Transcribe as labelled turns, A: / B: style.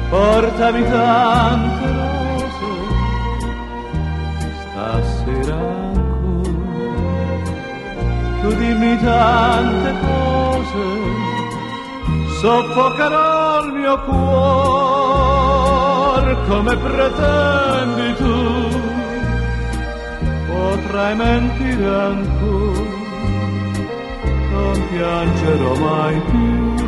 A: portami tante rose, stasera ancora, tu dimmi tante cose, soffocherò il mio cuore, come pretendi tu, potrai mentire ancora, non piangerò mai più.